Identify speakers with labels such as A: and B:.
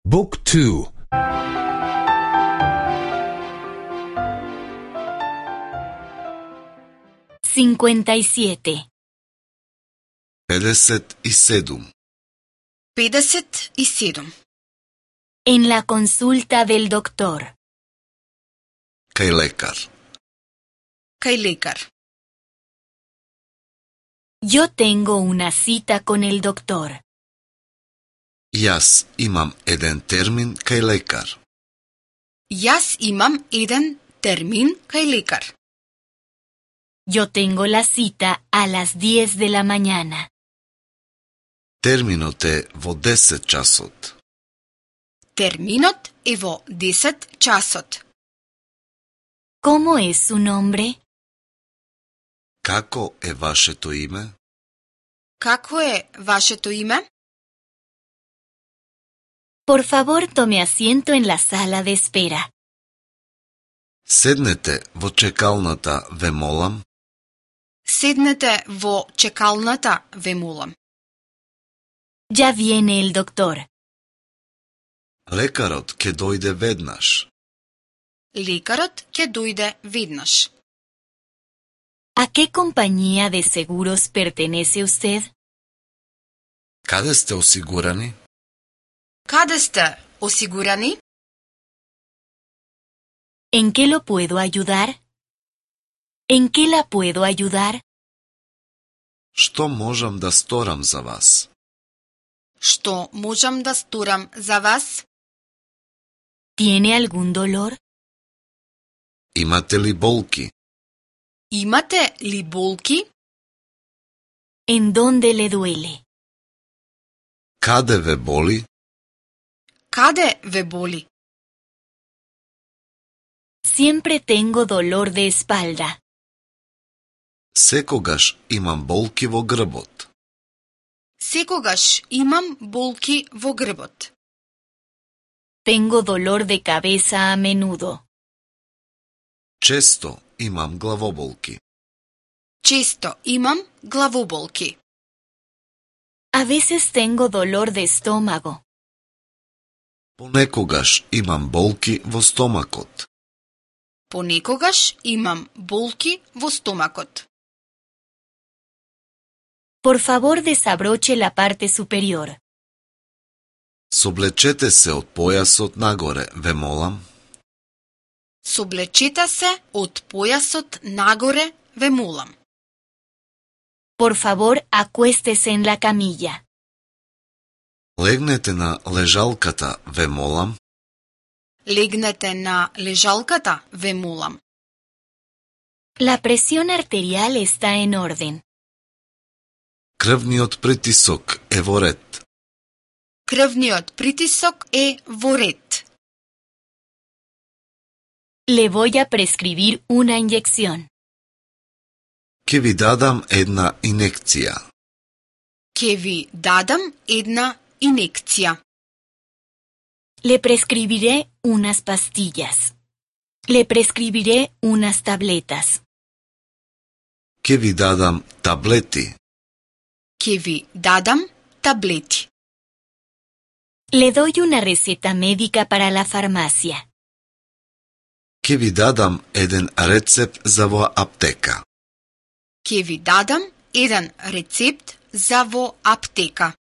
A: Book 2.
B: 57.
C: 57.
D: 57.
B: En la consulta del doctor.
C: Кај лекар.
D: Кај лекар.
B: Yo tengo una cita con el doctor.
C: Јас имам еден термин кај лекар.
D: Јас имам еден термин кај лекар.
B: Yo tengo la cita a las 10 de la mañana.
C: Терминот е во 10 часот.
D: Терминот е во 10 часот.
B: ¿Cómo es su nombre?
C: Како е вашето име?
D: Како е вашето име?
B: Por favor, tome asiento en la sala de espera.
C: Седнете во чекалната, ве молам.
D: Седнете во чекалната, ве молам.
B: Ya viene el doctor.
C: Лекарот ќе дојде веднаш.
D: Лекарот ќе дојде веднаш.
B: ¿A qué compañía de seguros pertenece usted?
C: Каде сте осигурани?
D: Каде сте осигурани?
B: ¿En qué lo puedo ayudar? ¿En qué la puedo ayudar?
C: Што можам да сторам за вас?
D: Што можам да сторам за вас?
B: ¿Tiene algún dolor?
C: Имате ли болки?
D: Имате ли болки?
B: ¿En dónde le duele?
C: Каде ве боли?
D: Каде ве боли?
B: Siempre tengo dolor de espalda.
C: Секогаш имам болки во грбот.
D: Секогаш имам болки во грбот.
B: Tengo dolor de cabeza a menudo.
C: Често имам главоболки.
D: Често имам главоболки.
B: A veces tengo dolor de estómago.
C: Понекогаш имам болки во стомакот.
D: Понекогаш имам болки во стомакот.
B: Por favor, desabroche la parte superior.
C: Соблечете се од појасот нагоре, ве молам.
D: Соблечете се од појасот нагоре, ве молам.
B: Por favor, acuéstese en la camilla.
C: Легнете на лежалката, ве молам.
D: Легнете на лежалката, ве молам.
B: La presión arterial está en orden.
C: Крвниот притисок е во ред.
D: Крвниот притисок е во ред.
B: Le voy a prescribir una inyección.
C: Ке ви дадам една инекција.
D: Ке ви дадам една инекција.
B: Le prescribiré unas pastillas. Le prescribiré unas tabletas.
C: Ке ви дадам таблети.
D: Ке ви дадам таблети.
B: Le doy una receta médica para la farmacia.
C: Ке ви дадам еден рецепт за во аптека.
D: Ке ви дадам еден рецепт за во аптека.